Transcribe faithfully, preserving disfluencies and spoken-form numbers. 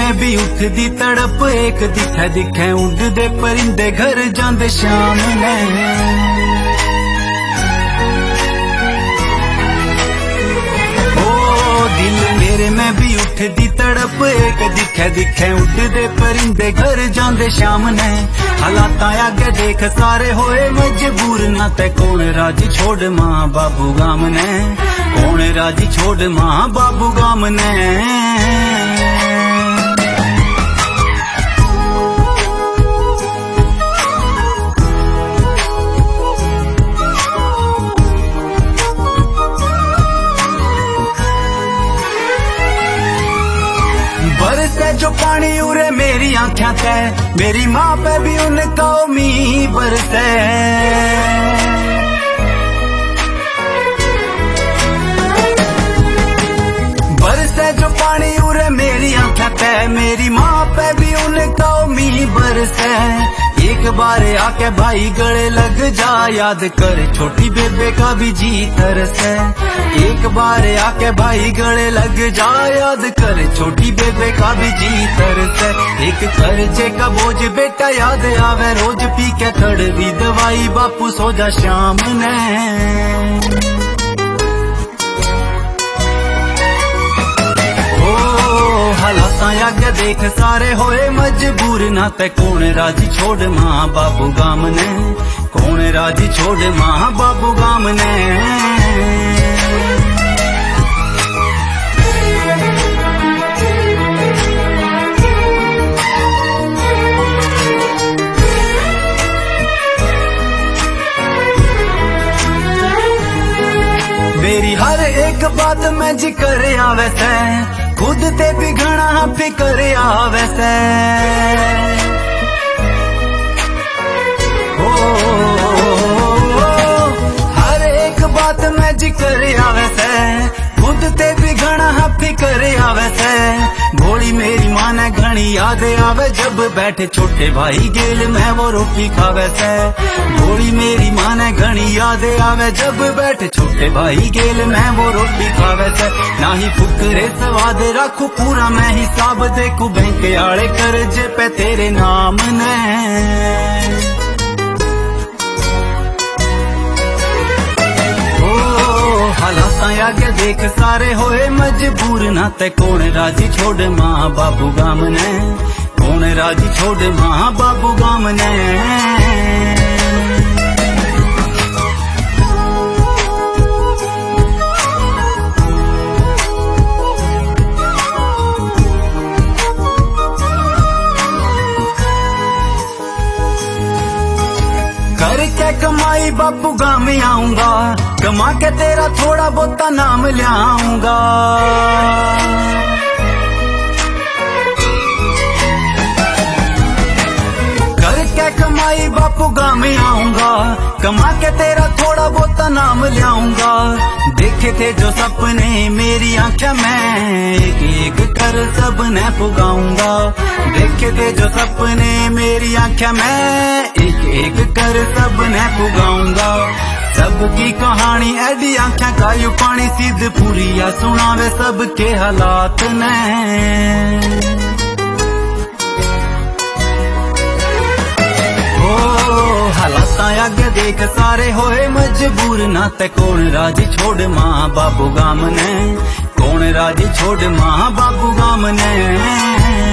में भी उठदी तड़प, एक दिखे दिखे उड़दे परिंदे घर जांदे शाम ने। ओ दिल मेरे में भी उठदी तड़प, एक दिखे दिखे उड़दे परिंदे घर जांदे शाम ने। हालात आगे देख सारे होए मजबूर, ना ते कौन राजी छोड़ माँ बाबू गाम ने, कौन राजी छोड़ माँ बाबू गाम ने। बरसे जो पानी उरे मेरी आँखें ते, मेरी माँ पे भी उनका उम्मीद बरसे। बरसे जो पानी उरे मेरी आँखें ते, मेरी माँ पे भी उनका उम्मीद बरसे। एक बार आके भाई गले लग जा, याद कर छोटी बेबे का भी जी तरसे। एक बार आके भाई गले लग जा, याद कर छोटी बेबे का भी जी तरसे। एक कर्जे का बोझ बेटा याद आवे, रोज पी के कड़वी दवाई बापू सो जा शाम ने। हालात आगे देख सारे होए मजबूर, ना ते कौन राजी छोड़ माँ बाबू गाम ने, कौन राजी छोड़ माँ बाबू गाम ने। मेरी हर एक बात में जिक्र आवे से, खुद ते भी घना फिकर आवे से। ओ, हर एक बात में जिक्र आवे से, खुद ते भी घना फिकर आवे से। भोली मेरी माँ ने घनी याद आवे, जब बैठे छोटे भाई गेल में वो रोटी खावे से। भोली मेरी माँ ने घनी याद आवे, जब बैठे छोटे भाई गेल में वो रोटी खावे से। ना ही फुकरे स्वाद रखू पूरा मैं हिसाब देखू, बैंक आले कर्जे पे तेरे नाम ने। हालात आगे देख सारे होए मजबूर, ना ते कौन राजी छोड़ माँ बाबू गाम ने, कौन राजी छोड़ माँ बाबू गाम ने। करके कमाई बापू गाम आऊंगा, कमा के तेरा थोड़ा बहुत नाम ले आऊंगा। करके कमाई बापू गाम आऊंगा, कमा के तेरा थोड़ा बहुत नाम ले आऊंगा। देखे थे जो सपने मेरी आंखें में, एक एक कर सब न पुगाऊंगा। देखे थे जो सपने मेरी आंखें में, एक एक कर सब न पुगाऊंगा। सबकी कहानी एडी आंखें का यू पानी सीध पूरिया सुनावे सबके हालात ने। ओ हालात आगे देख सारे होए मजबूर, ना ते कौन राजी छोड़ माँ बाबू गाम ने, कौन राजी छोड़ माँ बाबू गाम ने।